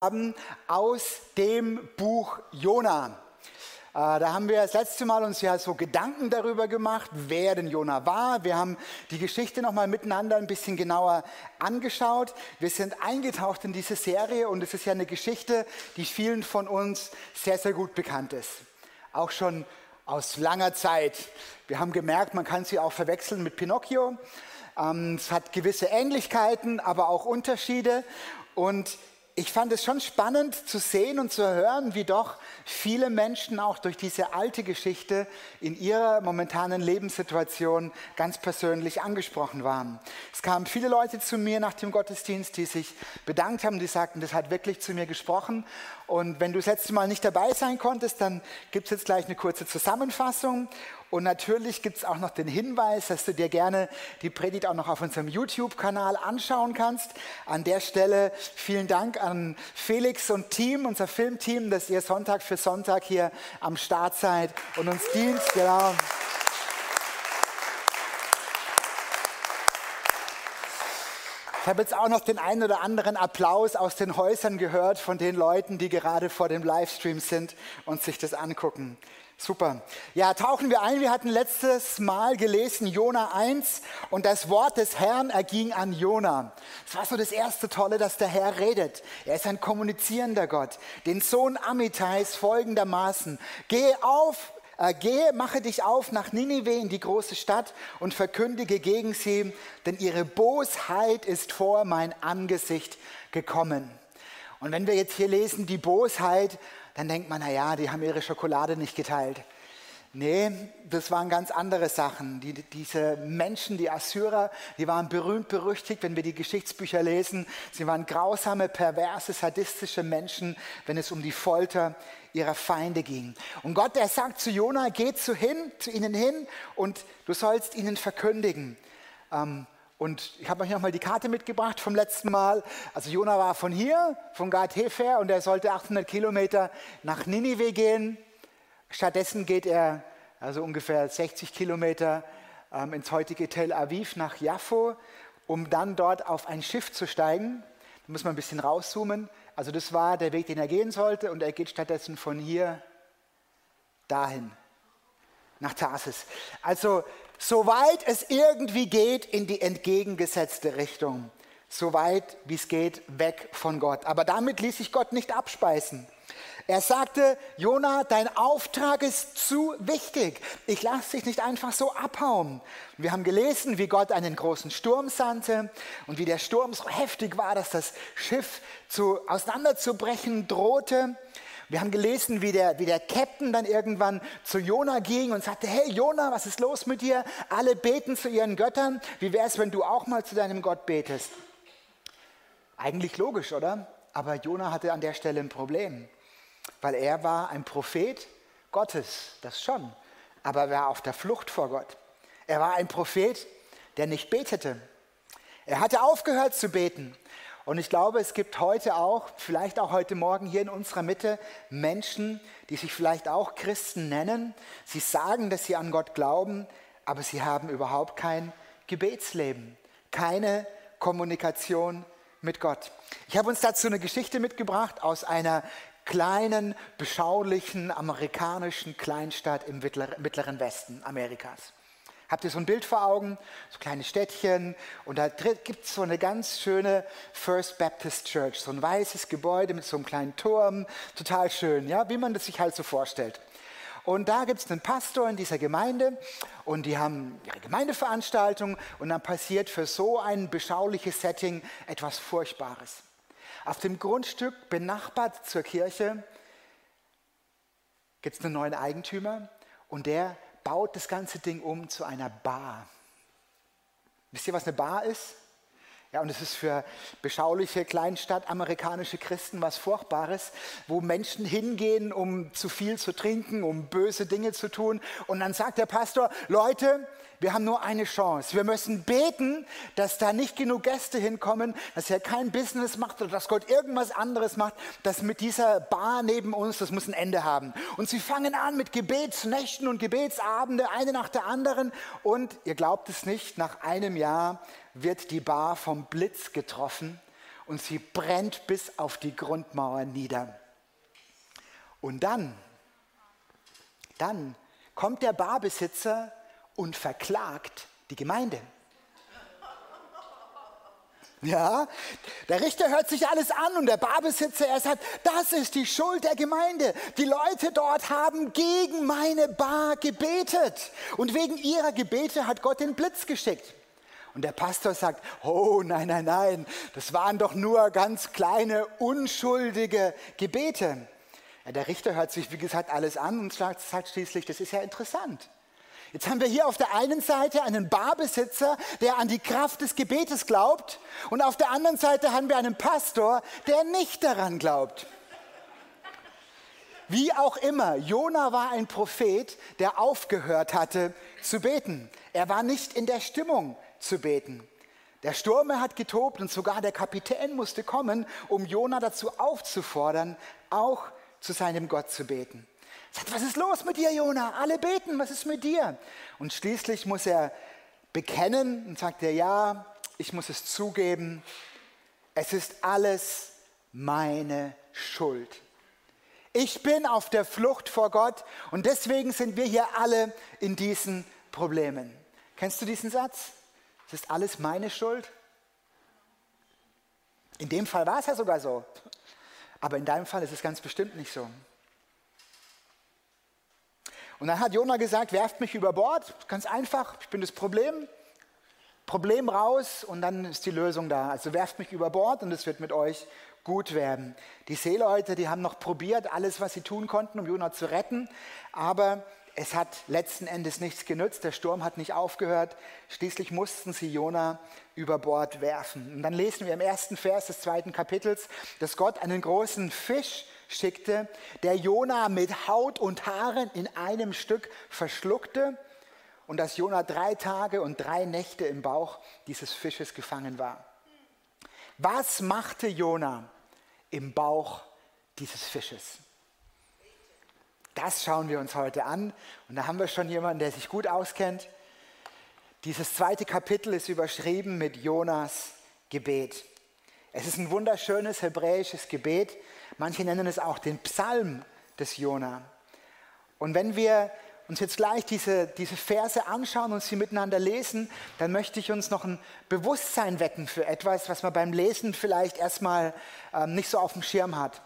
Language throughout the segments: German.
haben aus dem Buch Jona. Da haben wir das letzte Mal uns ja so Gedanken darüber gemacht, wer denn Jona war. Wir haben die Geschichte nochmal miteinander ein bisschen genauer angeschaut. Wir sind eingetaucht in diese Serie und es ist ja eine Geschichte, die vielen von uns sehr, sehr gut bekannt ist. Auch schon aus langer Zeit. Wir haben gemerkt, man kann sie auch verwechseln mit Pinocchio. Es hat gewisse Ähnlichkeiten, aber auch Unterschiede. Und ich fand es schon spannend zu sehen und zu hören, wie doch viele Menschen auch durch diese alte Geschichte in ihrer momentanen Lebenssituation ganz persönlich angesprochen waren. Es kamen viele Leute zu mir nach dem Gottesdienst, die sich bedankt haben, die sagten, das hat wirklich zu mir gesprochen. Und wenn du das letzte Mal nicht dabei sein konntest, dann gibt es jetzt gleich eine kurze Zusammenfassung. Und natürlich gibt es auch noch den Hinweis, dass du dir gerne die Predigt auch noch auf unserem YouTube-Kanal anschauen kannst. An der Stelle vielen Dank an Felix und Team, unser Filmteam, dass ihr Sonntag für Sonntag hier am Start seid und uns dient. Genau. Ich habe jetzt auch noch den einen oder anderen Applaus aus den Häusern gehört von den Leuten, die gerade vor dem Livestream sind und sich das angucken. Super. Ja, tauchen wir ein. Wir hatten letztes Mal gelesen Jona 1 und das Wort des Herrn erging an Jona. Das war so das erste Tolle, dass der Herr redet. Er ist ein kommunizierender Gott. Den Sohn Amittais folgendermaßen: Gehe, mache dich auf nach Ninive in die große Stadt und verkündige gegen sie, denn ihre Bosheit ist vor mein Angesicht gekommen. Und wenn wir jetzt hier lesen, die Bosheit, dann denkt man, naja, die haben ihre Schokolade nicht geteilt. Nee, das waren ganz andere Sachen. Diese Menschen, die Assyrer, die waren berühmt berüchtigt, wenn wir die Geschichtsbücher lesen. Sie waren grausame, perverse, sadistische Menschen, wenn es um die Folter ihrer Feinde ging. Und Gott, der sagt zu Jona, geh zu ihnen hin und du sollst ihnen verkündigen. Und ich habe euch nochmal die Karte mitgebracht vom letzten Mal. Also Jona war von hier, von Gad Hefer, und er sollte 800 Kilometer nach Ninive gehen. Stattdessen geht er also ungefähr 60 Kilometer ins heutige Tel Aviv nach Jaffo, um dann dort auf ein Schiff zu steigen. Da muss man ein bisschen rauszoomen. Also das war der Weg, den er gehen sollte, und er geht stattdessen von hier dahin, nach Tarsis. Also soweit es irgendwie geht, in die entgegengesetzte Richtung. Soweit wie es geht, weg von Gott. Aber damit ließ sich Gott nicht abspeisen. Er sagte, Jona, dein Auftrag ist zu wichtig. Ich lasse dich nicht einfach so abhauen. Wir haben gelesen, wie Gott einen großen Sturm sandte und wie der Sturm so heftig war, dass das Schiff auseinanderzubrechen drohte. Wir haben gelesen, wie der Captain dann irgendwann zu Jona ging und sagte, hey Jona, was ist los mit dir? Alle beten zu ihren Göttern. Wie wäre es, wenn du auch mal zu deinem Gott betest? Eigentlich logisch, oder? Aber Jona hatte an der Stelle ein Problem, weil er war ein Prophet Gottes, das schon, aber er war auf der Flucht vor Gott. Er war ein Prophet, der nicht betete. Er hatte aufgehört zu beten. Und ich glaube, es gibt heute auch, vielleicht auch heute Morgen hier in unserer Mitte, Menschen, die sich vielleicht auch Christen nennen. Sie sagen, dass sie an Gott glauben, aber sie haben überhaupt kein Gebetsleben, keine Kommunikation mit Gott. Ich habe uns dazu eine Geschichte mitgebracht aus einer kleinen, beschaulichen amerikanischen Kleinstadt im mittleren Westen Amerikas. Habt ihr so ein Bild vor Augen? So kleine Städtchen, und da gibt es so eine ganz schöne First Baptist Church, so ein weißes Gebäude mit so einem kleinen Turm, total schön, ja, wie man das sich halt so vorstellt. Und da gibt es einen Pastor in dieser Gemeinde und die haben ihre Gemeindeveranstaltung und dann passiert für so ein beschauliches Setting etwas Furchtbares. Auf dem Grundstück benachbart zur Kirche gibt es einen neuen Eigentümer und der baut das ganze Ding um zu einer Bar. Wisst ihr, was eine Bar ist? Ja, und es ist für beschauliche Kleinstadt-amerikanische Christen was Furchtbares, wo Menschen hingehen, um zu viel zu trinken, um böse Dinge zu tun. Und dann sagt der Pastor, Leute, wir haben nur eine Chance. Wir müssen beten, dass da nicht genug Gäste hinkommen, dass er kein Business macht oder dass Gott irgendwas anderes macht, dass mit dieser Bar neben uns, das muss ein Ende haben. Und sie fangen an mit Gebetsnächten und Gebetsabende, eine nach der anderen. Und ihr glaubt es nicht, nach einem Jahr wird die Bar vom Blitz getroffen und sie brennt bis auf die Grundmauer nieder. Und dann kommt der Barbesitzer und verklagt die Gemeinde. Ja, der Richter hört sich alles an und der Barbesitzer, er sagt, das ist die Schuld der Gemeinde. Die Leute dort haben gegen meine Bar gebetet und wegen ihrer Gebete hat Gott den Blitz geschickt. Und der Pastor sagt, oh nein, das waren doch nur ganz kleine, unschuldige Gebete. Ja, der Richter hört sich, wie gesagt, alles an und sagt schließlich, das ist ja interessant. Jetzt haben wir hier auf der einen Seite einen Barbesitzer, der an die Kraft des Gebetes glaubt, und auf der anderen Seite haben wir einen Pastor, der nicht daran glaubt. Wie auch immer, Jona war ein Prophet, der aufgehört hatte zu beten. Er war nicht in der Stimmung zu beten. Der Sturm hat getobt und sogar der Kapitän musste kommen, um Jona dazu aufzufordern, auch zu seinem Gott zu beten. Er sagt, was ist los mit dir, Jona? Alle beten, was ist mit dir? Und schließlich muss er bekennen und sagt er, ja, ich muss es zugeben, es ist alles meine Schuld. Ich bin auf der Flucht vor Gott und deswegen sind wir hier alle in diesen Problemen. Kennst du diesen Satz? Es ist alles meine Schuld? In dem Fall war es ja sogar so. Aber in deinem Fall ist es ganz bestimmt nicht so. Und dann hat Jona gesagt, werft mich über Bord, ganz einfach, ich bin das Problem raus und dann ist die Lösung da. Also werft mich über Bord und es wird mit euch gut werden. Die Seeleute, die haben noch probiert, alles, was sie tun konnten, um Jona zu retten, aber es hat letzten Endes nichts genützt, der Sturm hat nicht aufgehört, schließlich mussten sie Jona über Bord werfen. Und dann lesen wir im 1. Vers des 2. Kapitels, dass Gott einen großen Fisch schickte, der Jona mit Haut und Haaren in einem Stück verschluckte und dass Jona 3 Tage und 3 Nächte im Bauch dieses Fisches gefangen war. Was machte Jona im Bauch dieses Fisches? Das schauen wir uns heute an und da haben wir schon jemanden, der sich gut auskennt. Dieses 2. Kapitel ist überschrieben mit Jonas Gebet. Es ist ein wunderschönes hebräisches Gebet. Manche nennen es auch den Psalm des Jona. Und wenn wir uns jetzt gleich diese Verse anschauen und sie miteinander lesen, dann möchte ich uns noch ein Bewusstsein wecken für etwas, was man beim Lesen vielleicht erstmal nicht so auf dem Schirm hat.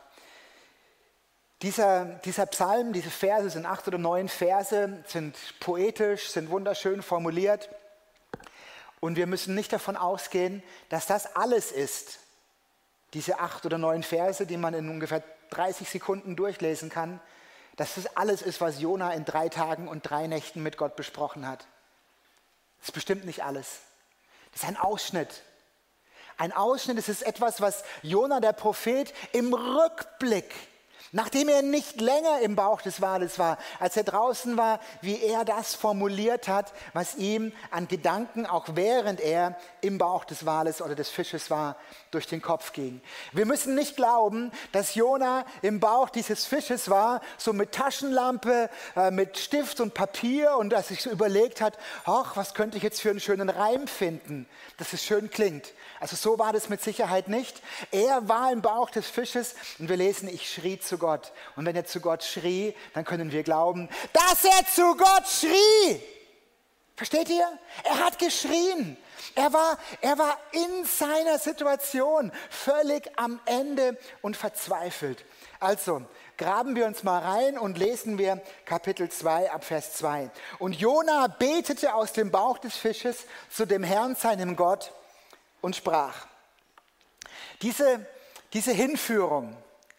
Dieser Psalm, diese Verse sind 8 oder 9 Verse, sind poetisch, sind wunderschön formuliert. Und wir müssen nicht davon ausgehen, dass das alles ist, diese 8 oder 9 Verse, die man in ungefähr 30 Sekunden durchlesen kann, dass das alles ist, was Jona in 3 Tagen und 3 Nächten mit Gott besprochen hat. Das ist bestimmt nicht alles. Das ist ein Ausschnitt. Ein Ausschnitt, das ist etwas, was Jona, der Prophet, im Rückblick, nachdem er nicht länger im Bauch des Wales war, als er draußen war, wie er das formuliert hat, was ihm an Gedanken, auch während er im Bauch des Wales oder des Fisches war, durch den Kopf ging. Wir müssen nicht glauben, dass Jona im Bauch dieses Fisches war, so mit Taschenlampe, mit Stift und Papier und dass sich so überlegt hat, ach, was könnte ich jetzt für einen schönen Reim finden, dass es schön klingt. Also so war das mit Sicherheit nicht. Er war im Bauch des Fisches und wir lesen, ich schrie zu Gott. Und wenn er zu Gott schrie, dann können wir glauben, dass er zu Gott schrie. Versteht ihr? Er hat geschrien. Er war in seiner Situation völlig am Ende und verzweifelt. Also graben wir uns mal rein und lesen wir Kapitel 2 ab Vers 2. Und Jona betete aus dem Bauch des Fisches zu dem Herrn, seinem Gott, und sprach. Diese Hinführung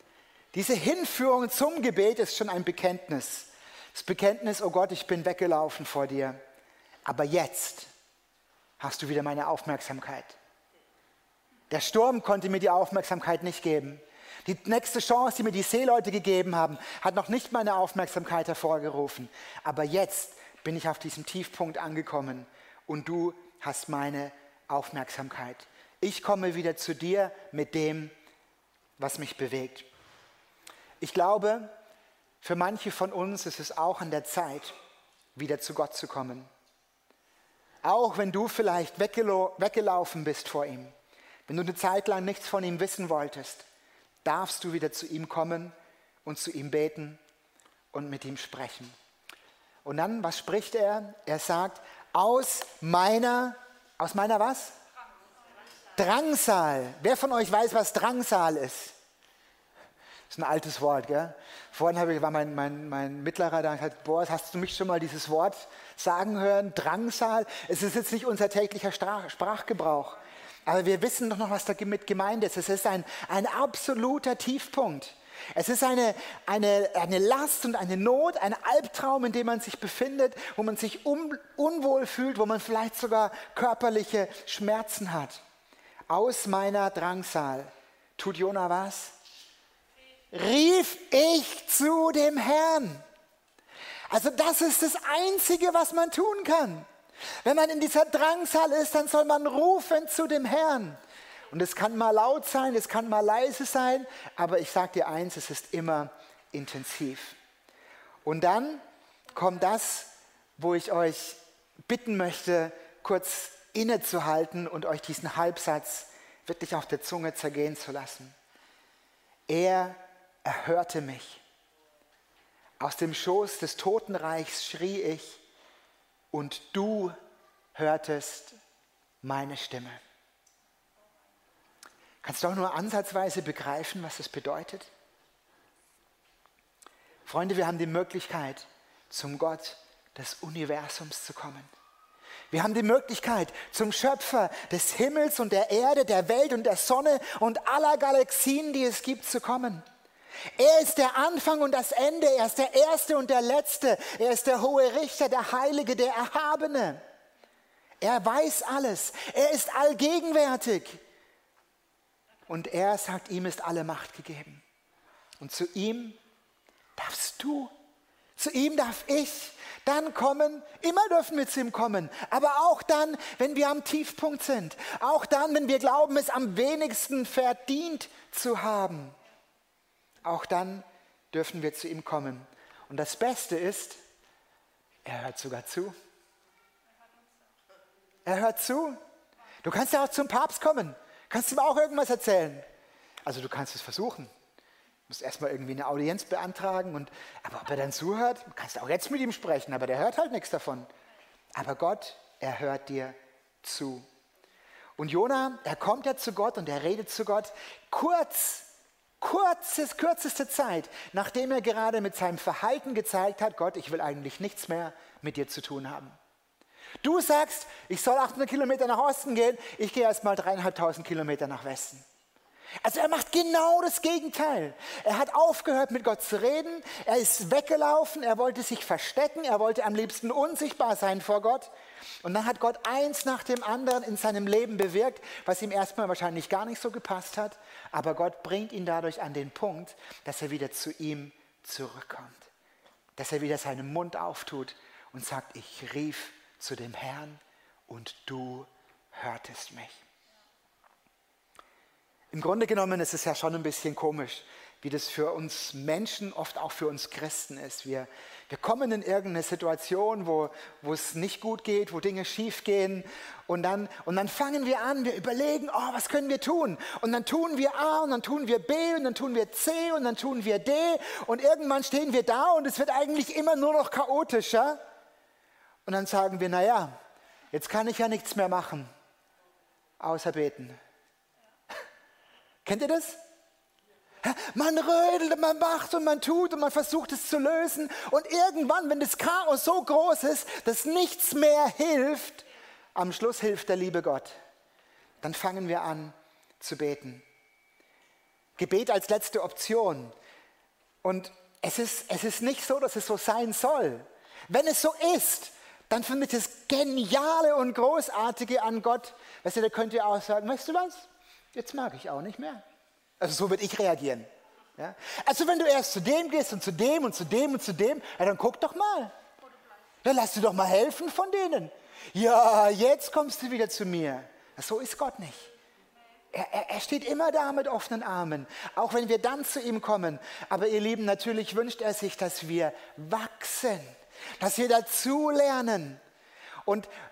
zum Gebet ist schon ein Bekenntnis. Das Bekenntnis, oh Gott, ich bin weggelaufen vor dir, aber jetzt hast du wieder meine Aufmerksamkeit. Der Sturm konnte mir die Aufmerksamkeit nicht geben. Die nächste Chance, die mir die Seeleute gegeben haben, hat noch nicht meine Aufmerksamkeit hervorgerufen. Aber jetzt bin ich auf diesem Tiefpunkt angekommen und du hast meine Aufmerksamkeit. Ich komme wieder zu dir mit dem, was mich bewegt. Ich glaube, für manche von uns ist es auch an der Zeit, wieder zu Gott zu kommen. Auch wenn du vielleicht weggelaufen bist vor ihm. wenn du eine Zeit lang nichts von ihm wissen wolltest, darfst du wieder zu ihm kommen und zu ihm beten und mit ihm sprechen. Und dann, was spricht er? Er sagt, aus meiner was? Drangsal. Wer von euch weiß, was Drangsal ist? Das ist ein altes Wort, gell? Vorhin war mein Mittlerer da und hat gesagt, Boris, hast du mich schon mal dieses Wort sagen hören? Drangsal? Es ist jetzt nicht unser täglicher Sprachgebrauch. Aber wir wissen doch noch, was damit gemeint ist. Es ist ein absoluter Tiefpunkt. Es ist eine Last und eine Not, ein Albtraum, in dem man sich befindet, wo man sich unwohl fühlt, wo man vielleicht sogar körperliche Schmerzen hat. Aus meiner Drangsal tut Jona was? Rief ich zu dem Herrn. Also das ist das Einzige, was man tun kann. Wenn man in dieser Drangsal ist, dann soll man rufen zu dem Herrn. Und es kann mal laut sein, es kann mal leise sein, aber ich sage dir eins, es ist immer intensiv. Und dann kommt das, wo ich euch bitten möchte, kurz innezuhalten und euch diesen Halbsatz wirklich auf der Zunge zergehen zu lassen. Er erhörte mich. Aus dem Schoß des Totenreichs schrie ich und du hörtest meine Stimme. Kannst du auch nur ansatzweise begreifen, was das bedeutet? Freunde, wir haben die Möglichkeit, zum Gott des Universums zu kommen. Wir haben die Möglichkeit, zum Schöpfer des Himmels und der Erde, der Welt und der Sonne und aller Galaxien, die es gibt, zu kommen. Er ist der Anfang und das Ende, er ist der Erste und der Letzte, er ist der hohe Richter, der Heilige, der Erhabene. Er weiß alles, er ist allgegenwärtig. Und er sagt, ihm ist alle Macht gegeben. Und zu ihm darfst du, zu ihm darf ich dann kommen. Immer dürfen wir zu ihm kommen. Aber auch dann, wenn wir am Tiefpunkt sind. Auch dann, wenn wir glauben, es am wenigsten verdient zu haben. Auch dann dürfen wir zu ihm kommen. Und das Beste ist, er hört sogar zu. Er hört zu. Du kannst ja auch zum Papst kommen. Kannst du ihm auch irgendwas erzählen? Also du kannst es versuchen. Du musst erstmal irgendwie eine Audienz beantragen. Aber ob er dann zuhört, du kannst auch jetzt mit ihm sprechen, aber der hört halt nichts davon. Aber Gott, er hört dir zu. Und Jona, er kommt ja zu Gott und er redet zu Gott kürzeste Zeit, nachdem er gerade mit seinem Verhalten gezeigt hat, Gott, ich will eigentlich nichts mehr mit dir zu tun haben. Du sagst, ich soll 800 Kilometer nach Osten gehen, ich gehe erst mal 3.500 Kilometer nach Westen. Also er macht genau das Gegenteil. Er hat aufgehört, mit Gott zu reden, er ist weggelaufen, er wollte sich verstecken, er wollte am liebsten unsichtbar sein vor Gott. Und dann hat Gott eins nach dem anderen in seinem Leben bewirkt, was ihm erstmal wahrscheinlich gar nicht so gepasst hat. Aber Gott bringt ihn dadurch an den Punkt, dass er wieder zu ihm zurückkommt. Dass er wieder seinen Mund auftut und sagt, ich rief zu dem Herrn und du hörtest mich. Im Grunde genommen ist es ja schon ein bisschen komisch, wie das für uns Menschen, oft auch für uns Christen ist. Wir kommen in irgendeine Situation, wo es nicht gut geht, wo Dinge schief gehen und dann fangen wir an, wir überlegen, oh, was können wir tun? Und dann tun wir A und dann tun wir B und dann tun wir C und dann tun wir D und irgendwann stehen wir da und es wird eigentlich immer nur noch chaotischer. Und dann sagen wir, naja, jetzt kann ich ja nichts mehr machen, außer beten. Kennt ihr das? Man rödelt und man macht und man tut und man versucht es zu lösen. Und irgendwann, wenn das Chaos so groß ist, dass nichts mehr hilft, am Schluss hilft der liebe Gott. Dann fangen wir an zu beten. Gebet als letzte Option. Und es ist nicht so, dass es so sein soll. Wenn es so ist, dann finde ich das Geniale und Großartige an Gott. Weißt du, da könnt ihr auch sagen, weißt du was? Jetzt mag ich auch nicht mehr. Also so würde ich reagieren. Ja? Also wenn du erst zu dem gehst und zu dem und zu dem und zu dem, ja, dann guck doch mal. Ja, lass dir doch mal helfen von denen. Ja, jetzt kommst du wieder zu mir. So ist Gott nicht. Er steht immer da mit offenen Armen, auch wenn wir dann zu ihm kommen. Aber ihr Lieben, natürlich wünscht er sich, dass wir wachsen, dass wir dazulernen. Und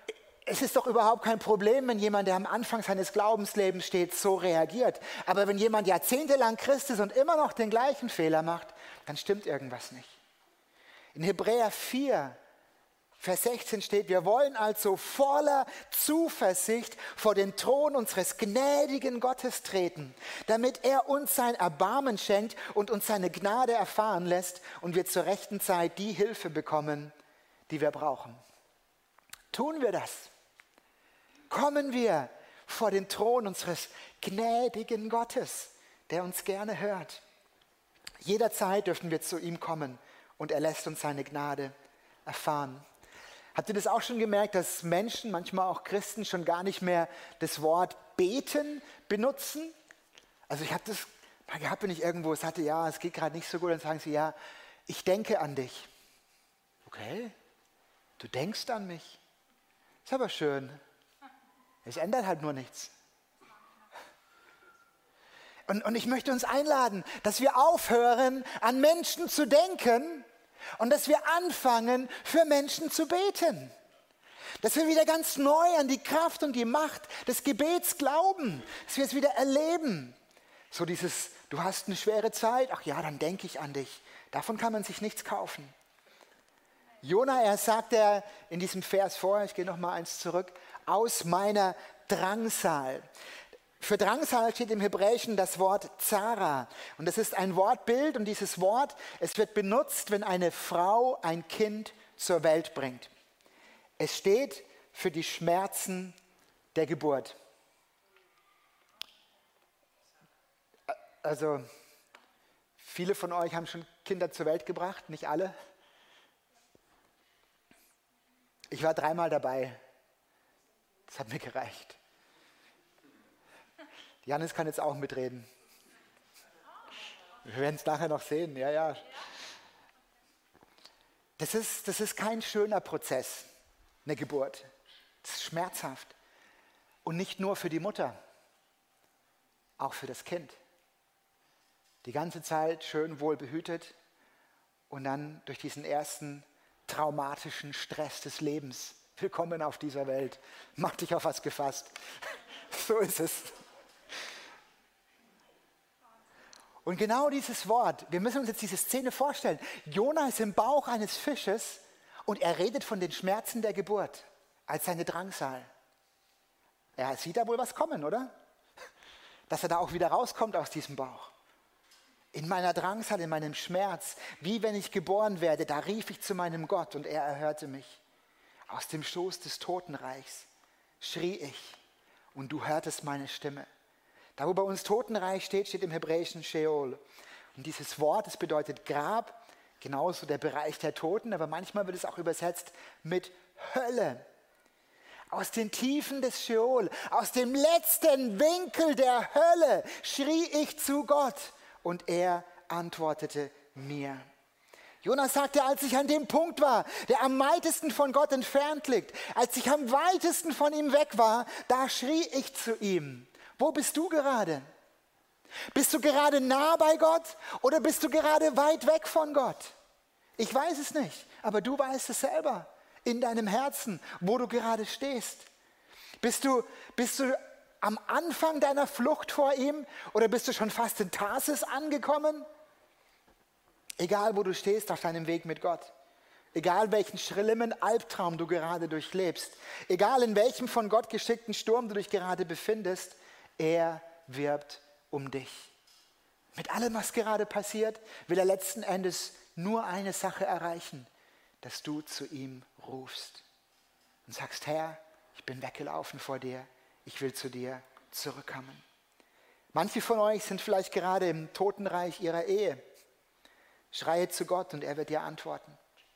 es ist doch überhaupt kein Problem, wenn jemand, der am Anfang seines Glaubenslebens steht, so reagiert. Aber wenn jemand jahrzehntelang Christ ist und immer noch den gleichen Fehler macht, dann stimmt irgendwas nicht. In Hebräer 4, Vers 16 steht, wir wollen also voller Zuversicht vor den Thron unseres gnädigen Gottes treten, damit er uns sein Erbarmen schenkt und uns seine Gnade erfahren lässt und wir zur rechten Zeit die Hilfe bekommen, die wir brauchen. Tun wir das? Kommen wir vor den Thron unseres gnädigen Gottes, der uns gerne hört. Jederzeit dürfen wir zu ihm kommen und er lässt uns seine Gnade erfahren. Habt ihr das auch schon gemerkt, dass Menschen, manchmal auch Christen, schon gar nicht mehr das Wort beten benutzen? Also ich habe das mal gehabt, wenn ich irgendwo sagte, ja, es geht gerade nicht so gut, dann sagen sie, ja, ich denke an dich. Okay, du denkst an mich. Ist aber schön. Es ändert halt nur nichts. Und ich möchte uns einladen, dass wir aufhören, an Menschen zu denken und dass wir anfangen, für Menschen zu beten. Dass wir wieder ganz neu an die Kraft und die Macht des Gebets glauben. Dass wir es wieder erleben. So dieses, du hast eine schwere Zeit, ach ja, dann denke ich an dich. Davon kann man sich nichts kaufen. Jona, er sagt in diesem Vers vorher, ich gehe noch mal eins zurück, aus meiner Drangsal. Für Drangsal steht im Hebräischen das Wort Zara. Und das ist ein Wortbild und dieses Wort, es wird benutzt, wenn eine Frau ein Kind zur Welt bringt. Es steht für die Schmerzen der Geburt. Also, viele von euch haben schon Kinder zur Welt gebracht, nicht alle. Ich war 3-mal dabei. Das hat mir gereicht. Janis kann jetzt auch mitreden. Wir werden es nachher noch sehen. Ja. Das ist kein schöner Prozess, eine Geburt. Das ist schmerzhaft. Und nicht nur für die Mutter, auch für das Kind. Die ganze Zeit schön wohl behütet und dann durch diesen ersten traumatischen Stress des Lebens. Willkommen auf dieser Welt. Mach dich auf was gefasst. So ist es. Und genau dieses Wort, wir müssen uns jetzt diese Szene vorstellen. Jona ist im Bauch eines Fisches und er redet von den Schmerzen der Geburt als seine Drangsal. Er sieht da wohl was kommen, oder? Dass er da auch wieder rauskommt aus diesem Bauch. In meiner Drangsal, in meinem Schmerz, wie wenn ich geboren werde, da rief ich zu meinem Gott und er erhörte mich. Aus dem Schoß des Totenreichs schrie ich und du hörtest meine Stimme. Da, wo bei uns Totenreich steht, steht im Hebräischen Sheol. Und dieses Wort, das bedeutet Grab, genauso der Bereich der Toten, aber manchmal wird es auch übersetzt mit Hölle. Aus den Tiefen des Sheol, aus dem letzten Winkel der Hölle schrie ich zu Gott und er antwortete mir. Jonas sagte, als ich an dem Punkt war, der am weitesten von Gott entfernt liegt, als ich am weitesten von ihm weg war, da schrie ich zu ihm. Wo bist du gerade? Bist du gerade nah bei Gott oder bist du gerade weit weg von Gott? Ich weiß es nicht, aber du weißt es selber in deinem Herzen, wo du gerade stehst. Bist du am Anfang deiner Flucht vor ihm oder bist du schon fast in Tarsis angekommen? Egal, wo du stehst auf deinem Weg mit Gott, egal welchen schlimmen Albtraum du gerade durchlebst, egal in welchem von Gott geschickten Sturm du dich gerade befindest, er wirbt um dich. Mit allem, was gerade passiert, will er letzten Endes nur eine Sache erreichen, dass du zu ihm rufst und sagst, Herr, ich bin weggelaufen vor dir, ich will zu dir zurückkommen. Manche von euch sind vielleicht gerade im Totenreich ihrer Ehe. Schreie zu Gott und er wird dir antworten.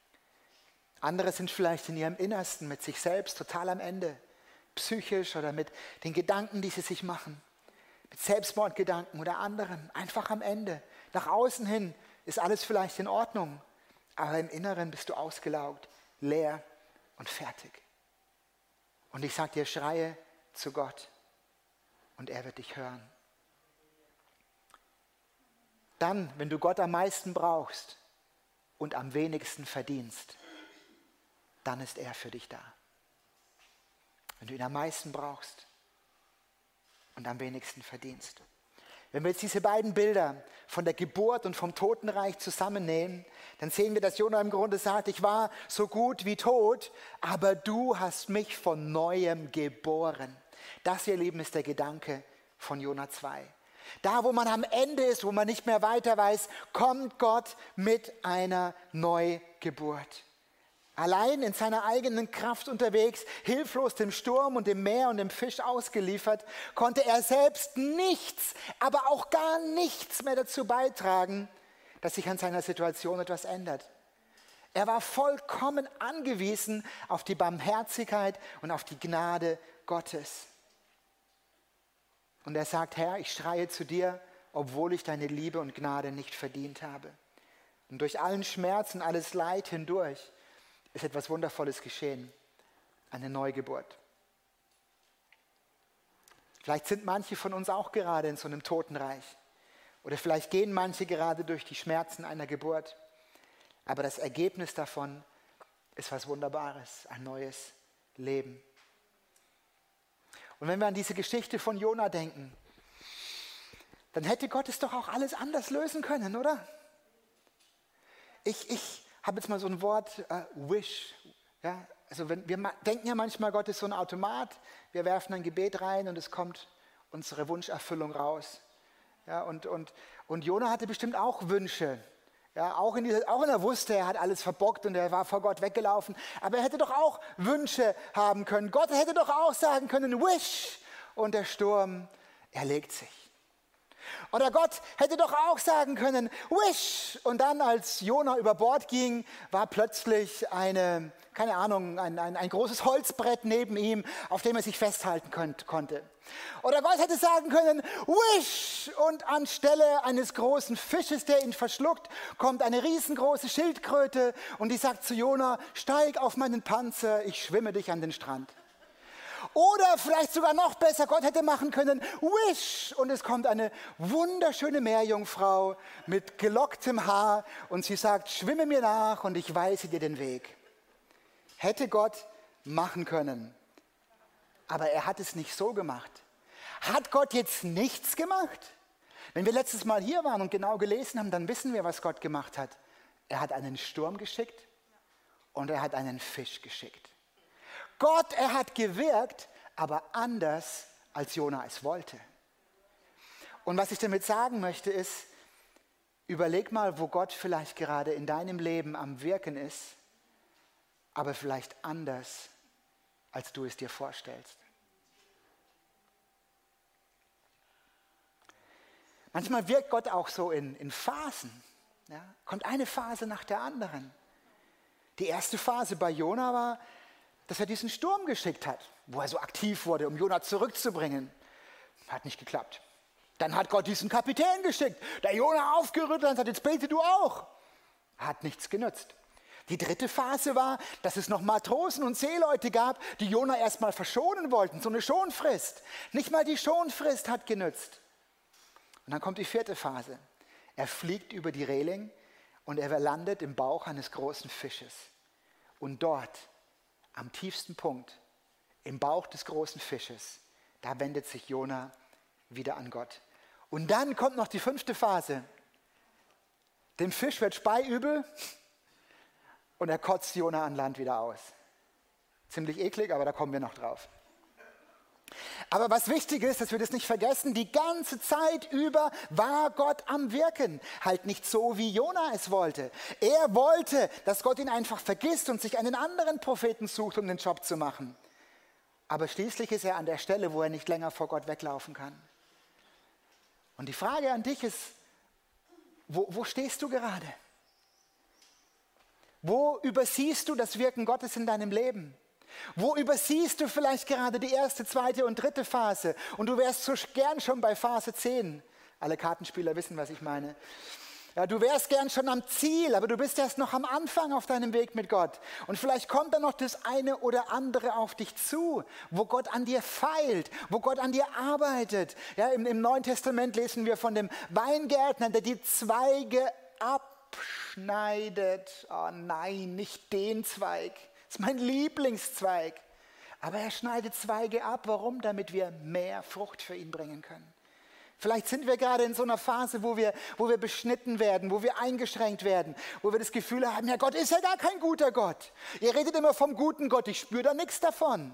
Andere sind vielleicht in ihrem Innersten mit sich selbst total am Ende, psychisch oder mit den Gedanken, die sie sich machen, mit Selbstmordgedanken oder anderen, einfach am Ende. Nach außen hin ist alles vielleicht in Ordnung, aber im Inneren bist du ausgelaugt, leer und fertig. Und ich sage dir, schreie zu Gott und er wird dich hören. Dann, wenn du Gott am meisten brauchst und am wenigsten verdienst, dann ist er für dich da. wenn du ihn am meisten brauchst und am wenigsten verdienst. Wenn wir jetzt diese beiden Bilder von der Geburt und vom Totenreich zusammennehmen, dann sehen wir, dass Jona im Grunde sagt, ich war so gut wie tot, aber du hast mich von Neuem geboren. Das, ihr Lieben, ist der Gedanke von Jona 2. Da, wo man am Ende ist, wo man nicht mehr weiter weiß, kommt Gott mit einer Neugeburt. Allein in seiner eigenen Kraft unterwegs, hilflos dem Sturm und dem Meer und dem Fisch ausgeliefert, konnte er selbst nichts, aber auch gar nichts mehr dazu beitragen, dass sich an seiner Situation etwas ändert. Er war vollkommen angewiesen auf die Barmherzigkeit und auf die Gnade Gottes. Und er sagt, Herr, ich schreie zu dir, obwohl ich deine Liebe und Gnade nicht verdient habe. Und durch allen Schmerz und alles Leid hindurch ist etwas Wundervolles geschehen, eine Neugeburt. Vielleicht sind manche von uns auch gerade in so einem Totenreich. Oder vielleicht gehen manche gerade durch die Schmerzen einer Geburt. Aber das Ergebnis davon ist was Wunderbares, ein neues Leben. Und wenn wir an diese Geschichte von Jona denken, dann hätte Gott es doch auch alles anders lösen können, oder? Ich habe jetzt mal so ein Wort, wish. Ja? Also wir denken ja manchmal, Gott ist so ein Automat. Wir werfen ein Gebet rein und es kommt unsere Wunscherfüllung raus. Ja, und Jona hatte bestimmt auch Wünsche. Ja, auch wenn er wusste, er hat alles verbockt und er war vor Gott weggelaufen. Aber er hätte doch auch Wünsche haben können. Gott hätte doch auch sagen können, wish. Und der Sturm erlegt sich. Oder Gott hätte doch auch sagen können, wish. Und dann, als Jona über Bord ging, war plötzlich ein großes Holzbrett neben ihm, auf dem er sich festhalten konnte. Oder Gott hätte sagen können, wish. Und anstelle eines großen Fisches, der ihn verschluckt, kommt eine riesengroße Schildkröte und die sagt zu Jona, steig auf meinen Panzer, ich schwimme dich an den Strand. Oder vielleicht sogar noch besser, Gott hätte machen können, wish, und es kommt eine wunderschöne Meerjungfrau mit gelocktem Haar und sie sagt, schwimme mir nach und ich weise dir den Weg. Hätte Gott machen können, aber er hat es nicht so gemacht. Hat Gott jetzt nichts gemacht? Wenn wir letztes Mal hier waren und genau gelesen haben, dann wissen wir, was Gott gemacht hat. Er hat einen Sturm geschickt und er hat einen Fisch geschickt. Gott, er hat gewirkt, aber anders, als Jona es wollte. Und was ich damit sagen möchte ist, überleg mal, wo Gott vielleicht gerade in deinem Leben am Wirken ist, aber vielleicht anders, als du es dir vorstellst. Manchmal wirkt Gott auch so in Phasen. Ja? Kommt eine Phase nach der anderen. Die erste Phase bei Jona war, dass er diesen Sturm geschickt hat, wo er so aktiv wurde, um Jona zurückzubringen. Hat nicht geklappt. Dann hat Gott diesen Kapitän geschickt, der Jona aufgerüttelt und sagt, jetzt bete du auch. Hat nichts genützt. Die dritte Phase war, dass es noch Matrosen und Seeleute gab, die Jona erstmal verschonen wollten, so eine Schonfrist. Nicht mal die Schonfrist hat genützt. Und dann kommt die vierte Phase. Er fliegt über die Reling und er landet im Bauch eines großen Fisches. Und dort, am tiefsten Punkt, im Bauch des großen Fisches, da wendet sich Jona wieder an Gott. Und dann kommt noch die fünfte Phase. Dem Fisch wird speiübel und er kotzt Jona an Land wieder aus. Ziemlich eklig, aber da kommen wir noch drauf. Aber was wichtig ist, dass wir das nicht vergessen, die ganze Zeit über war Gott am Wirken. Halt nicht so, wie Jona es wollte. Er wollte, dass Gott ihn einfach vergisst und sich einen anderen Propheten sucht, um den Job zu machen. Aber schließlich ist er an der Stelle, wo er nicht länger vor Gott weglaufen kann. Und die Frage an dich ist, wo stehst du gerade? Wo übersiehst du das Wirken Gottes in deinem Leben? Wo übersiehst du vielleicht gerade die erste, zweite und dritte Phase und du wärst so gern schon bei Phase 10. Alle Kartenspieler wissen, was ich meine. Ja, du wärst gern schon am Ziel, aber du bist erst noch am Anfang auf deinem Weg mit Gott. Und vielleicht kommt dann noch das eine oder andere auf dich zu, wo Gott an dir feilt, wo Gott an dir arbeitet. Ja, im Neuen Testament lesen wir von dem Weingärtner, der die Zweige abschneidet. Oh nein, nicht den Zweig. Das ist mein Lieblingszweig. Aber er schneidet Zweige ab. Warum? Damit wir mehr Frucht für ihn bringen können. Vielleicht sind wir gerade in so einer Phase, wo wir beschnitten werden, wo wir eingeschränkt werden, wo wir das Gefühl haben, ja, Gott ist ja gar kein guter Gott. Ihr redet immer vom guten Gott, ich spüre da nichts davon.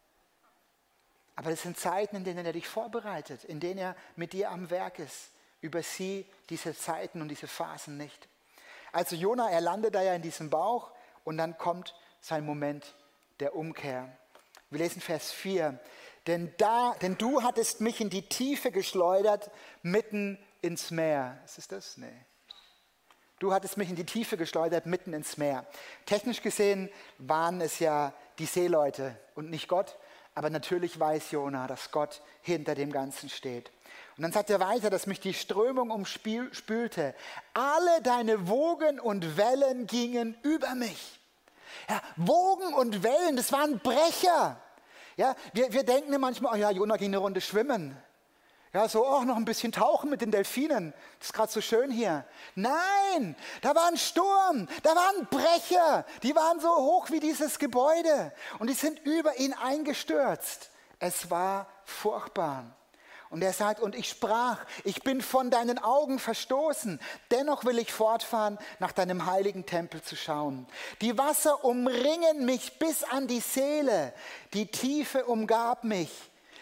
Aber das sind Zeiten, in denen er dich vorbereitet, in denen er mit dir am Werk ist. Übersieh diese Zeiten und diese Phasen nicht. Also Jona, er landet da ja in diesem Bauch und dann kommt sein Moment der Umkehr. Wir lesen Vers 4. Denn du hattest mich in die Tiefe geschleudert, mitten ins Meer. Ist das? Nee. Du hattest mich in die Tiefe geschleudert, mitten ins Meer. Technisch gesehen waren es ja die Seeleute und nicht Gott. Aber natürlich weiß Jona, dass Gott hinter dem Ganzen steht. Und dann sagt er weiter, dass mich die Strömung umspülte. Alle deine Wogen und Wellen gingen über mich. Ja, Wogen und Wellen, das waren Brecher. Ja, wir denken manchmal, oh ja, Jona ging eine Runde schwimmen. Ja, so, oh, noch ein bisschen tauchen mit den Delfinen. Das ist gerade so schön hier. Nein, da war ein Sturm, da waren Brecher. Die waren so hoch wie dieses Gebäude. Und die sind über ihn eingestürzt. Es war furchtbar. Und er sagt, und ich sprach, ich bin von deinen Augen verstoßen. Dennoch will ich fortfahren, nach deinem heiligen Tempel zu schauen. Die Wasser umringen mich bis an die Seele. Die Tiefe umgab mich.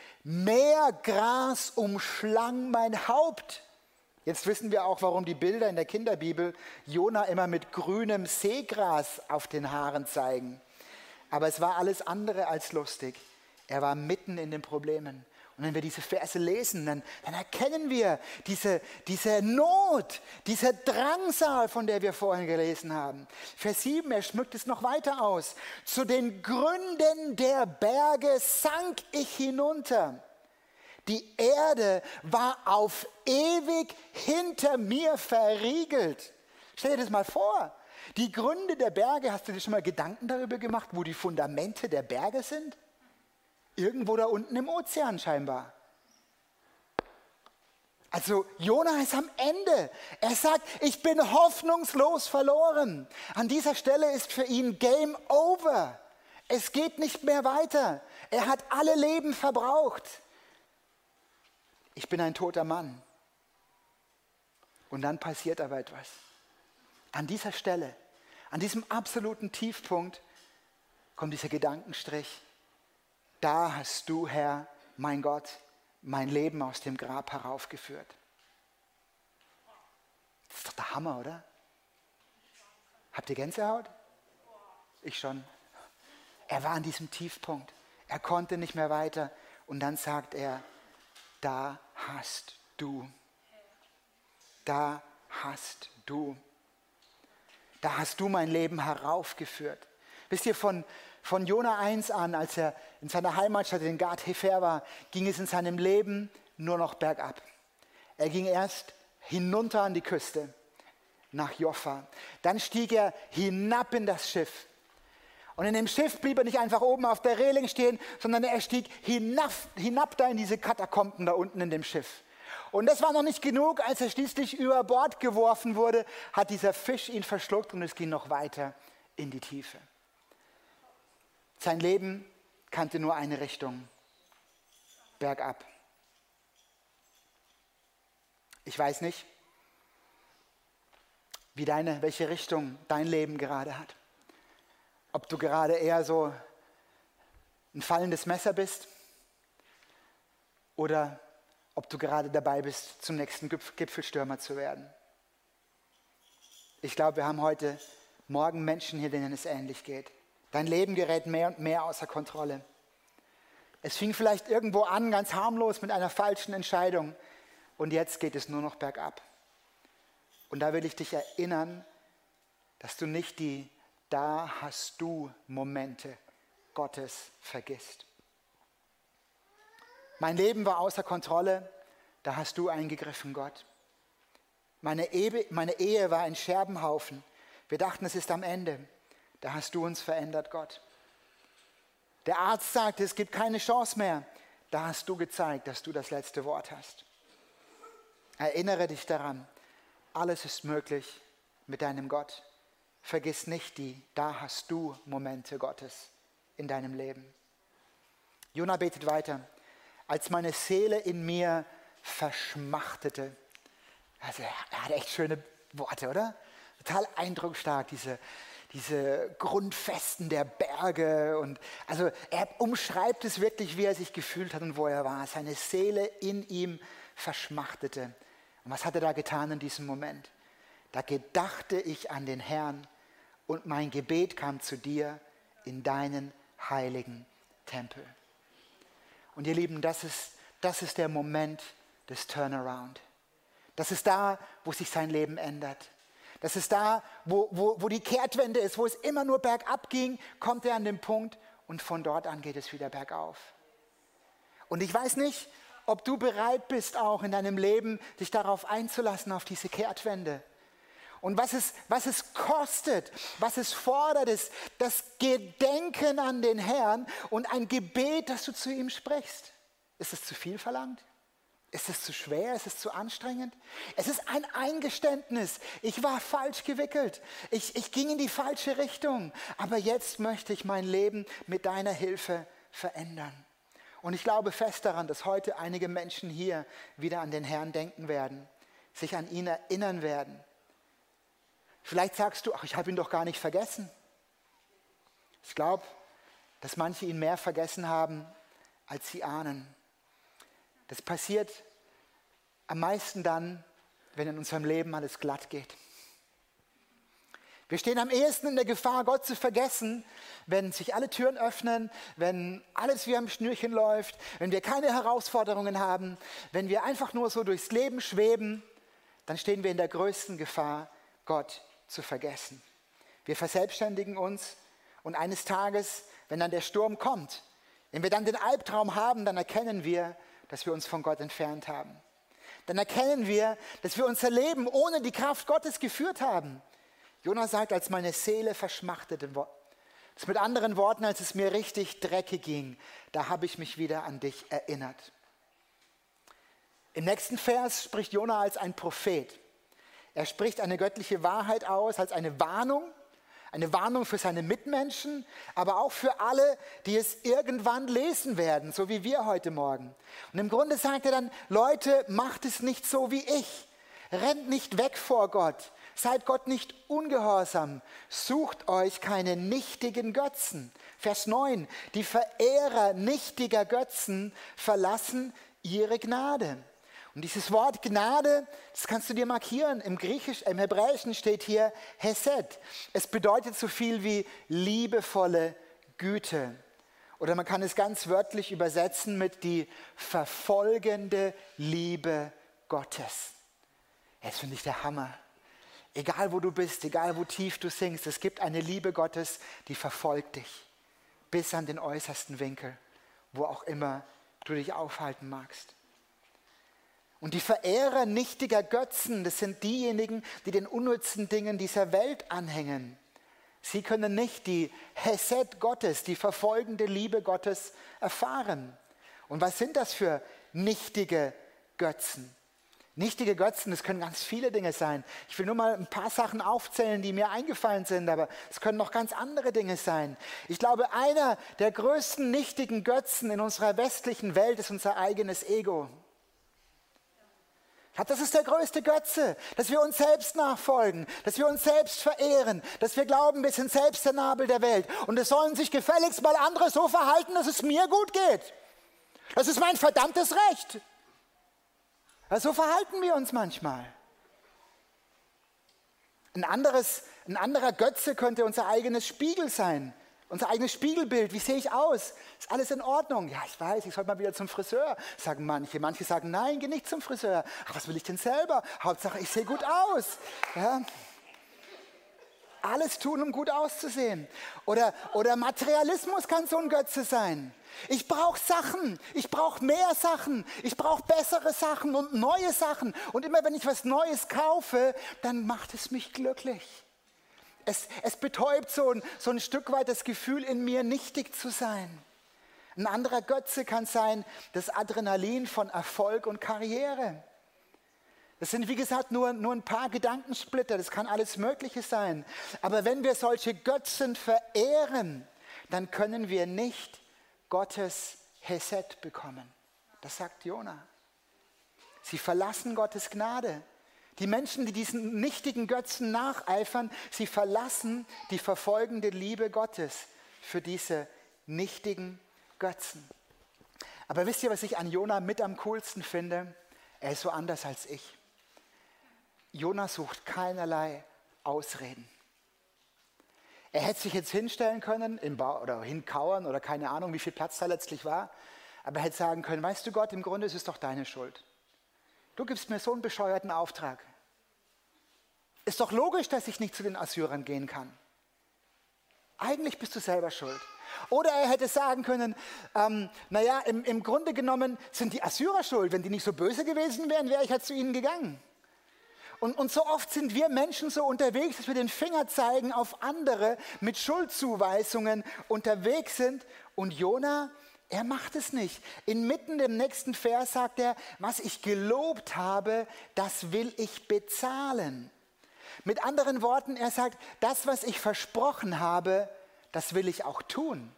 Meergras umschlang mein Haupt. Jetzt wissen wir auch, warum die Bilder in der Kinderbibel Jona immer mit grünem Seegras auf den Haaren zeigen. Aber es war alles andere als lustig. Er war mitten in den Problemen. Und wenn wir diese Verse lesen, dann erkennen wir diese Not, diese Drangsal, von der wir vorhin gelesen haben. Vers 7, er schmückt es noch weiter aus. Zu den Gründen der Berge sank ich hinunter. Die Erde war auf ewig hinter mir verriegelt. Stell dir das mal vor. Die Gründe der Berge, hast du dir schon mal Gedanken darüber gemacht, wo die Fundamente der Berge sind? Irgendwo da unten im Ozean scheinbar. Also Jona ist am Ende. Er sagt, ich bin hoffnungslos verloren. An dieser Stelle ist für ihn Game Over. Es geht nicht mehr weiter. Er hat alle Leben verbraucht. Ich bin ein toter Mann. Und dann passiert aber etwas. An dieser Stelle, an diesem absoluten Tiefpunkt, kommt dieser Gedankenstrich. Da hast du, Herr, mein Gott, mein Leben aus dem Grab heraufgeführt. Das ist doch der Hammer, oder? Habt ihr Gänsehaut? Ich schon. Er war an diesem Tiefpunkt. Er konnte nicht mehr weiter. Und dann sagt er, da hast du. Da hast du. Da hast du mein Leben heraufgeführt. Wisst ihr, von Jona 1 an, als er in seiner Heimatstadt in Gad Hefer war, ging es in seinem Leben nur noch bergab. Er ging erst hinunter an die Küste, nach Joppa. Dann stieg er hinab in das Schiff. Und in dem Schiff blieb er nicht einfach oben auf der Reling stehen, sondern er stieg hinab da in diese Katakomben da unten in dem Schiff. Und das war noch nicht genug, als er schließlich über Bord geworfen wurde, hat dieser Fisch ihn verschluckt und es ging noch weiter in die Tiefe. Sein Leben kannte nur eine Richtung, bergab. Ich weiß nicht, welche Richtung dein Leben gerade hat. Ob du gerade eher so ein fallendes Messer bist oder ob du gerade dabei bist, zum nächsten Gipfelstürmer zu werden. Ich glaube, wir haben heute Morgen Menschen hier, denen es ähnlich geht. Dein Leben gerät mehr und mehr außer Kontrolle. Es fing vielleicht irgendwo an, ganz harmlos mit einer falschen Entscheidung. Und jetzt geht es nur noch bergab. Und da will ich dich erinnern, dass du nicht die Da hast du Momente Gottes vergisst. Mein Leben war außer Kontrolle, da hast du eingegriffen, Gott. Meine Ehe war ein Scherbenhaufen. Wir dachten, es ist am Ende. Da hast du uns verändert, Gott. Der Arzt sagte, es gibt keine Chance mehr. Da hast du gezeigt, dass du das letzte Wort hast. Erinnere dich daran, alles ist möglich mit deinem Gott. Vergiss nicht die Da hast du Momente Gottes in deinem Leben. Jona betet weiter. Als meine Seele in mir verschmachtete. Also er hat echt schöne Worte, oder? Total eindrucksstark, diese Grundfesten der Berge. Und also er umschreibt es wirklich, wie er sich gefühlt hat und wo er war. Seine Seele in ihm verschmachtete. Und was hat er da getan in diesem Moment? Da gedachte ich an den Herrn und mein Gebet kam zu dir in deinen heiligen Tempel. Und ihr Lieben, das ist der Moment des Turnaround. Das ist da, wo sich sein Leben ändert. Das ist da, wo die Kehrtwende ist, wo es immer nur bergab ging, kommt er an den Punkt und von dort an geht es wieder bergauf. Und ich weiß nicht, ob du bereit bist, auch in deinem Leben dich darauf einzulassen, auf diese Kehrtwende. Und was es kostet, was es fordert, ist das Gedenken an den Herrn und ein Gebet, das du zu ihm sprichst. Ist es zu viel verlangt? Ist es zu schwer? Ist es zu anstrengend? Es ist ein Eingeständnis. Ich war falsch gewickelt. Ich ging in die falsche Richtung. Aber jetzt möchte ich mein Leben mit deiner Hilfe verändern. Und ich glaube fest daran, dass heute einige Menschen hier wieder an den Herrn denken werden, sich an ihn erinnern werden. Vielleicht sagst du, ach, ich habe ihn doch gar nicht vergessen. Ich glaube, dass manche ihn mehr vergessen haben, als sie ahnen. Das passiert am meisten dann, wenn in unserem Leben alles glatt geht. Wir stehen am ehesten in der Gefahr, Gott zu vergessen, wenn sich alle Türen öffnen, wenn alles wie am Schnürchen läuft, wenn wir keine Herausforderungen haben, wenn wir einfach nur so durchs Leben schweben, dann stehen wir in der größten Gefahr, Gott zu vergessen. Wir verselbstständigen uns und eines Tages, wenn dann der Sturm kommt, wenn wir dann den Albtraum haben, dann erkennen wir, dass wir uns von Gott entfernt haben. Dann erkennen wir, dass wir unser Leben ohne die Kraft Gottes geführt haben. Jona sagt, als meine Seele verschmachtete. Das ist mit anderen Worten, als es mir richtig dreckig ging, da habe ich mich wieder an dich erinnert. Im nächsten Vers spricht Jona als ein Prophet. Er spricht eine göttliche Wahrheit aus, als eine Warnung für seine Mitmenschen, aber auch für alle, die es irgendwann lesen werden, so wie wir heute Morgen. Und im Grunde sagt er dann, Leute, macht es nicht so wie ich. Rennt nicht weg vor Gott. Seid Gott nicht ungehorsam. Sucht euch keine nichtigen Götzen. Vers 9. Die Verehrer nichtiger Götzen verlassen ihre Gnade. Und dieses Wort Gnade, das kannst du dir markieren. Im Hebräischen steht hier Hesed. Es bedeutet so viel wie liebevolle Güte. Oder man kann es ganz wörtlich übersetzen mit die verfolgende Liebe Gottes. Das finde ich der Hammer. Egal wo du bist, egal wo tief du sinkst, es gibt eine Liebe Gottes, die verfolgt dich. Bis an den äußersten Winkel, wo auch immer du dich aufhalten magst. Und die Verehrer nichtiger Götzen, das sind diejenigen, die den unnützen Dingen dieser Welt anhängen. Sie können nicht die Hesed Gottes, die verfolgende Liebe Gottes erfahren. Und was sind das für nichtige Götzen? Nichtige Götzen, das können ganz viele Dinge sein. Ich will nur mal ein paar Sachen aufzählen, die mir eingefallen sind, aber es können noch ganz andere Dinge sein. Ich glaube, einer der größten nichtigen Götzen in unserer westlichen Welt ist unser eigenes Ego. Das ist der größte Götze, dass wir uns selbst nachfolgen, dass wir uns selbst verehren, dass wir glauben, wir sind selbst der Nabel der Welt. Und es sollen sich gefälligst mal andere so verhalten, dass es mir gut geht. Das ist mein verdammtes Recht. So verhalten wir uns manchmal. Ein anderer Götze könnte unser eigenes Spiegel sein. Unser eigenes Spiegelbild, wie sehe ich aus? Ist alles in Ordnung? Ja, ich weiß, ich sollte mal wieder zum Friseur, sagen manche. Manche sagen, nein, geh nicht zum Friseur. Ach, was will ich denn selber? Hauptsache, ich sehe gut aus. Ja. Alles tun, um gut auszusehen. Oder Materialismus kann so ein Götze sein. Ich brauche Sachen, ich brauche mehr Sachen, ich brauche bessere Sachen und neue Sachen. Und immer wenn ich was Neues kaufe, dann macht es mich glücklich. Es betäubt so ein Stück weit das Gefühl in mir, nichtig zu sein. Ein anderer Götze kann sein das Adrenalin von Erfolg und Karriere. Das sind, wie gesagt, nur ein paar Gedankensplitter, das kann alles Mögliche sein. Aber wenn wir solche Götzen verehren, dann können wir nicht Gottes Hesed bekommen. Das sagt Jona. Sie verlassen Gottes Gnade. Die Menschen, die diesen nichtigen Götzen nacheifern, sie verlassen die verfolgende Liebe Gottes für diese nichtigen Götzen. Aber wisst ihr, was ich an Jona mit am coolsten finde? Er ist so anders als ich. Jona sucht keinerlei Ausreden. Er hätte sich jetzt hinstellen können oder hinkauern oder keine Ahnung, wie viel Platz da letztlich war. Aber er hätte sagen können, weißt du Gott, im Grunde ist es doch deine Schuld. Du gibst mir so einen bescheuerten Auftrag. Ist doch logisch, dass ich nicht zu den Assyrern gehen kann. Eigentlich bist du selber schuld. Oder er hätte sagen können, im Grunde genommen sind die Assyrer schuld. Wenn die nicht so böse gewesen wären, wäre ich halt zu ihnen gegangen. Und so oft sind wir Menschen so unterwegs, dass wir den Finger zeigen auf andere, mit Schuldzuweisungen unterwegs sind. Und Jona, er macht es nicht. Inmitten dem nächsten Vers sagt er, was ich gelobt habe, das will ich bezahlen. Mit anderen Worten, er sagt, das, was ich versprochen habe, das will ich auch tun.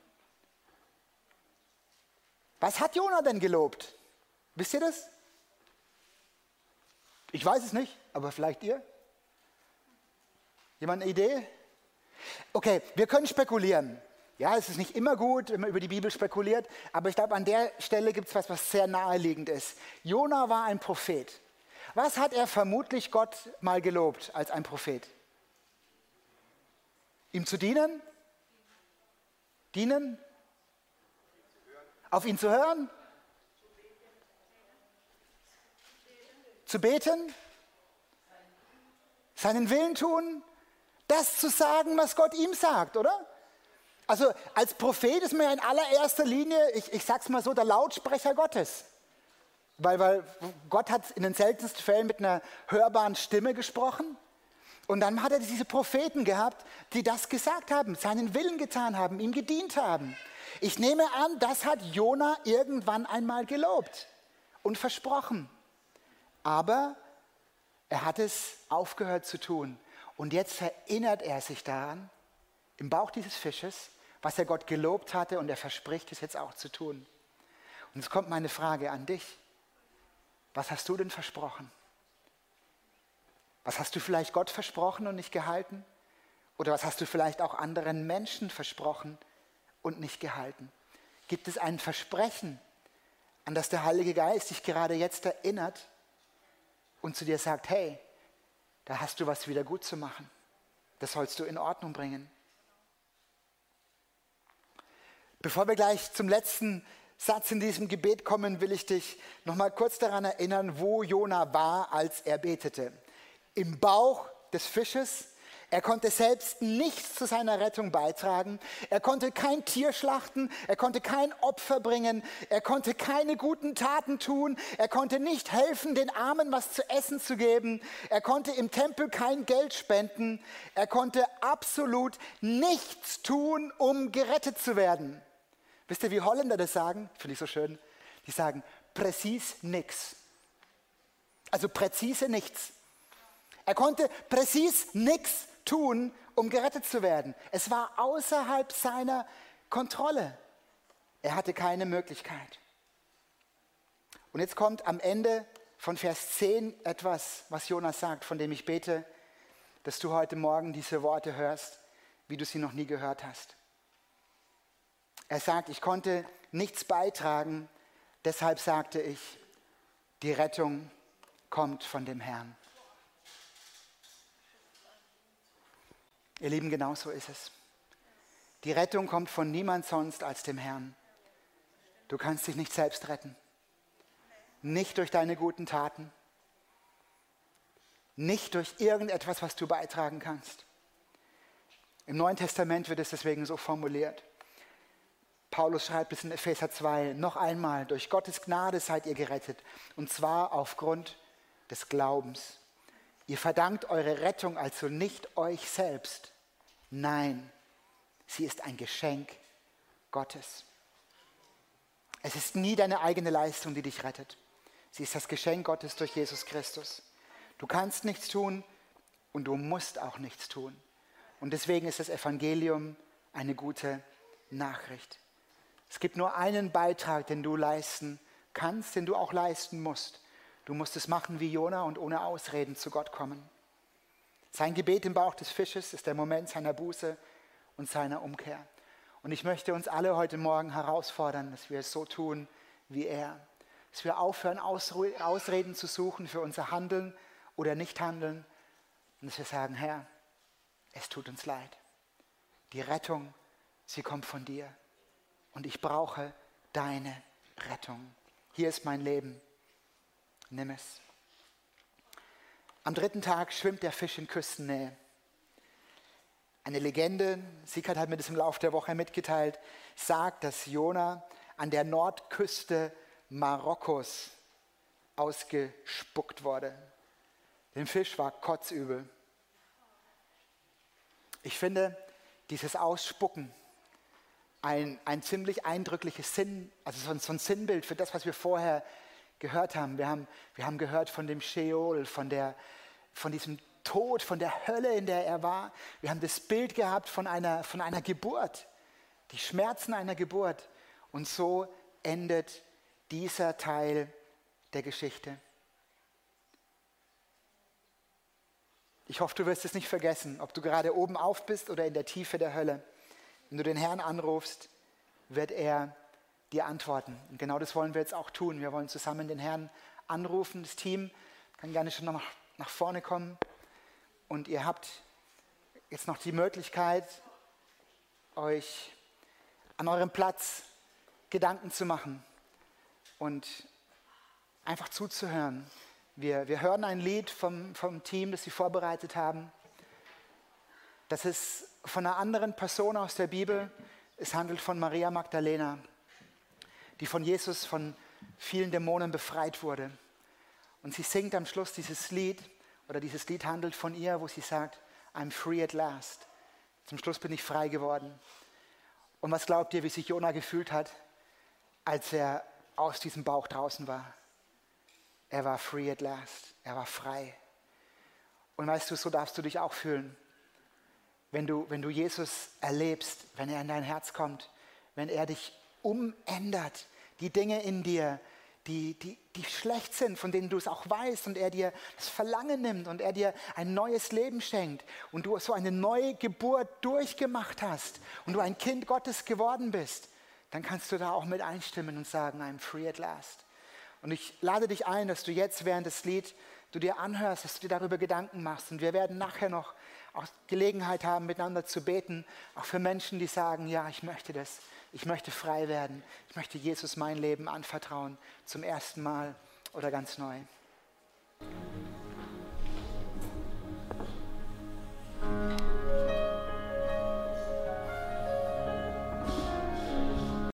Was hat Jona denn gelobt? Wisst ihr das? Ich weiß es nicht, aber vielleicht ihr? Jemand eine Idee? Okay, wir können spekulieren. Ja, es ist nicht immer gut, wenn man über die Bibel spekuliert, aber ich glaube, an der Stelle gibt es was sehr naheliegend ist. Jona war ein Prophet. Was hat er vermutlich Gott mal gelobt als ein Prophet? Ihm zu dienen? Dienen? Auf ihn zu hören? Zu beten? Seinen Willen tun? Das zu sagen, was Gott ihm sagt, oder? Also als Prophet ist man ja in allererster Linie, ich sag's mal so, der Lautsprecher Gottes. Weil Gott hat in den seltensten Fällen mit einer hörbaren Stimme gesprochen. Und dann hat er diese Propheten gehabt, die das gesagt haben, seinen Willen getan haben, ihm gedient haben. Ich nehme an, das hat Jona irgendwann einmal gelobt und versprochen. Aber er hat es aufgehört zu tun. Und jetzt erinnert er sich daran, im Bauch dieses Fisches, was er Gott gelobt hatte, und er verspricht es jetzt auch zu tun. Und jetzt kommt meine Frage an dich. Was hast du denn versprochen? Was hast du vielleicht Gott versprochen und nicht gehalten? Oder was hast du vielleicht auch anderen Menschen versprochen und nicht gehalten? Gibt es ein Versprechen, an das der Heilige Geist dich gerade jetzt erinnert und zu dir sagt, hey, da hast du was wieder gut zu machen. Das sollst du in Ordnung bringen. Bevor wir gleich zum letzten Satz in diesem Gebet kommen, will ich dich noch mal kurz daran erinnern, wo Jona war, als er betete. Im Bauch des Fisches. Er konnte selbst nichts zu seiner Rettung beitragen. Er konnte kein Tier schlachten. Er konnte kein Opfer bringen. Er konnte keine guten Taten tun. Er konnte nicht helfen, den Armen was zu essen zu geben. Er konnte im Tempel kein Geld spenden. Er konnte absolut nichts tun, um gerettet zu werden. Wisst ihr, wie Holländer das sagen? Finde ich so schön. Die sagen, präzis nix. Also präzise nichts. Er konnte präzis nichts tun, um gerettet zu werden. Es war außerhalb seiner Kontrolle. Er hatte keine Möglichkeit. Und jetzt kommt am Ende von Vers 10 etwas, was Jonas sagt, von dem ich bete, dass du heute Morgen diese Worte hörst, wie du sie noch nie gehört hast. Er sagt, ich konnte nichts beitragen, deshalb sagte ich, die Rettung kommt von dem Herrn. Ihr Lieben, genau so ist es. Die Rettung kommt von niemand sonst als dem Herrn. Du kannst dich nicht selbst retten. Nicht durch deine guten Taten. Nicht durch irgendetwas, was du beitragen kannst. Im Neuen Testament wird es deswegen so formuliert. Paulus schreibt es in Epheser 2, noch einmal, durch Gottes Gnade seid ihr gerettet, und zwar aufgrund des Glaubens. Ihr verdankt eure Rettung also nicht euch selbst. Nein, sie ist ein Geschenk Gottes. Es ist nie deine eigene Leistung, die dich rettet. Sie ist das Geschenk Gottes durch Jesus Christus. Du kannst nichts tun und du musst auch nichts tun. Und deswegen ist das Evangelium eine gute Nachricht. Es gibt nur einen Beitrag, den du leisten kannst, den du auch leisten musst. Du musst es machen wie Jona und ohne Ausreden zu Gott kommen. Sein Gebet im Bauch des Fisches ist der Moment seiner Buße und seiner Umkehr. Und ich möchte uns alle heute Morgen herausfordern, dass wir es so tun wie er. Dass wir aufhören, Ausreden zu suchen für unser Handeln oder Nichthandeln. Und dass wir sagen, Herr, es tut uns leid. Die Rettung, sie kommt von dir. Und ich brauche deine Rettung. Hier ist mein Leben. Nimm es. Am 3. Tag schwimmt der Fisch in Küstennähe. Eine Legende, Siegert hat mir das im Laufe der Woche mitgeteilt, sagt, dass Jona an der Nordküste Marokkos ausgespuckt wurde. Dem Fisch war kotzübel. Ich finde dieses Ausspucken ein ziemlich eindrückliches also so ein Sinnbild für das, was wir vorher gehört haben. Wir haben gehört von dem Sheol, von diesem Tod, von der Hölle, in der er war. Wir haben das Bild gehabt von einer Geburt, die Schmerzen einer Geburt. Und so endet dieser Teil der Geschichte. Ich hoffe, du wirst es nicht vergessen, ob du gerade oben auf bist oder in der Tiefe der Hölle. Wenn du den Herrn anrufst, wird er dir antworten. Und genau das wollen wir jetzt auch tun. Wir wollen zusammen den Herrn anrufen. Das Team kann gerne schon noch nach vorne kommen. Und ihr habt jetzt noch die Möglichkeit, euch an eurem Platz Gedanken zu machen und einfach zuzuhören. Wir hören ein Lied vom Team, das sie vorbereitet haben. Das ist von einer anderen Person aus der Bibel. Es handelt von Maria Magdalena, die von Jesus von vielen Dämonen befreit wurde. Und sie singt am Schluss dieses Lied, oder dieses Lied handelt von ihr, wo sie sagt, I'm free at last. Zum Schluss bin ich frei geworden. Und was glaubt ihr, wie sich Jona gefühlt hat, als er aus diesem Bauch draußen war? Er war free at last. Er war frei. Und weißt du, so darfst du dich auch fühlen. Wenn du Jesus erlebst, wenn er in dein Herz kommt, wenn er dich umändert, die Dinge in dir, die schlecht sind, von denen du es auch weißt und er dir das Verlangen nimmt und er dir ein neues Leben schenkt und du so eine neue Geburt durchgemacht hast und du ein Kind Gottes geworden bist, dann kannst du da auch mit einstimmen und sagen, I'm free at last. Und ich lade dich ein, dass du jetzt während des Lied du dir anhörst, dass du dir darüber Gedanken machst. Und wir werden nachher noch auch Gelegenheit haben, miteinander zu beten, auch für Menschen, die sagen, ja, ich möchte das. Ich möchte frei werden. Ich möchte Jesus mein Leben anvertrauen, zum ersten Mal oder ganz neu.